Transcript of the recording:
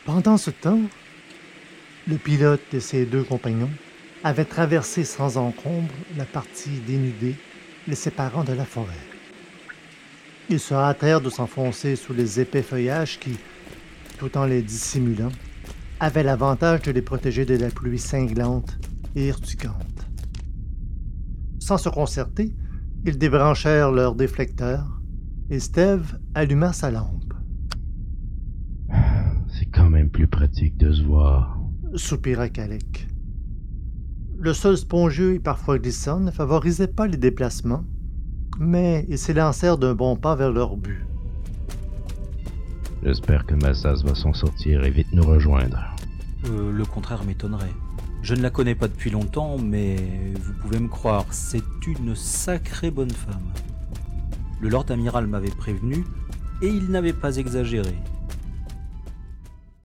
Pendant ce temps, le pilote et ses deux compagnons avaient traversé sans encombre la partie dénudée les séparant de la forêt. Ils se hâtèrent de s'enfoncer sous les épais feuillages qui, tout en les dissimulant, avaient l'avantage de les protéger de la pluie cinglante et urticante. Sans se concerter, ils débranchèrent leurs déflecteurs et Steve alluma sa lampe. C'est quand même plus pratique de se voir. Soupira Calec. Le sol spongieux et parfois glissant ne favorisait pas les déplacements, mais ils s'élancèrent d'un bon pas vers leur but. J'espère que Massas va s'en sortir et vite nous rejoindre. Le contraire m'étonnerait. Je ne la connais pas depuis longtemps, mais vous pouvez me croire, c'est une sacrée bonne femme. Le Lord Amiral m'avait prévenu, et il n'avait pas exagéré.